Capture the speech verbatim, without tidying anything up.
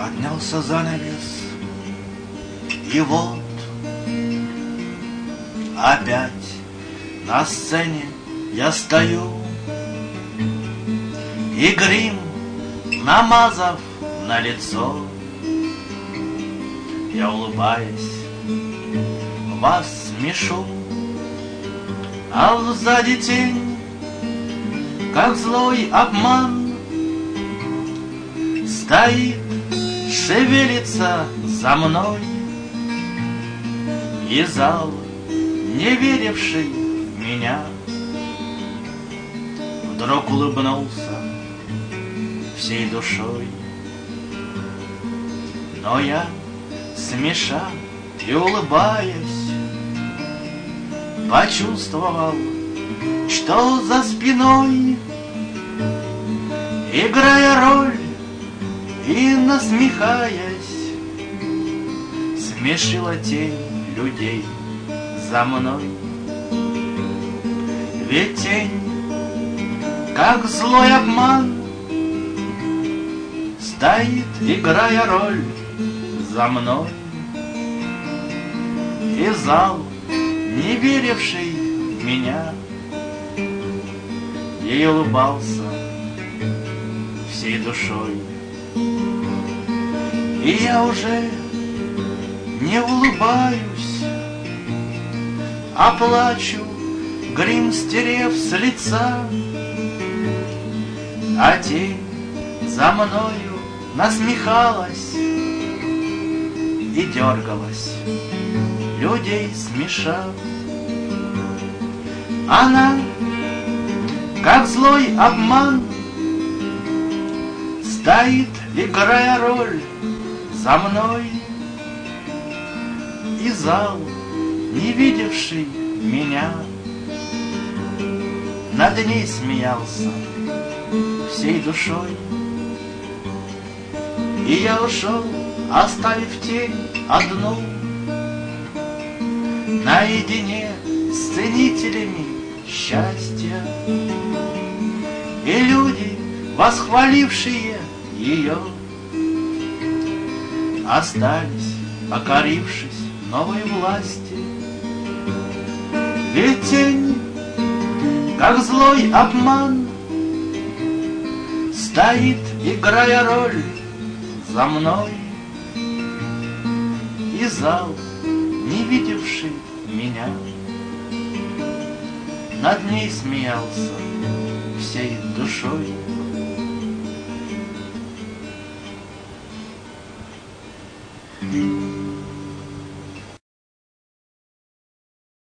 Поднялся занавес, и вот опять на сцене я стою, и грим, намазав на лицо, я, улыбаясь, вас смешу. А сзади тень, как злой обман, стоит, шевелится за мной, и зал, не веривший в меня, вдруг улыбнулся всей душой. Но я, смеша и улыбаясь, почувствовал, что за спиной, играя роль и насмехаясь, смешила тень людей за мной. Ведь тень, как злой обман, стоит, играя роль за мной, и зал, не веривший в меня, ей улыбался всей душой. И я уже не улыбаюсь, а плачу, грим стерев с лица, а тень за мною насмехалась и дергалась, людей смеша. Она, как злой обман, стоит, играя роль за мной, и зал, не видевший меня, над ней смеялся всей душой. И я ушел, оставив тень одну, наедине с ценителями счастья. И люди, восхвалившие ее, остались, покорившись новой власти. Ведь тень, как злой обман, стоит, играя роль за мной, и зал, не видевший меня, над ней смеялся всей душой. Thank you.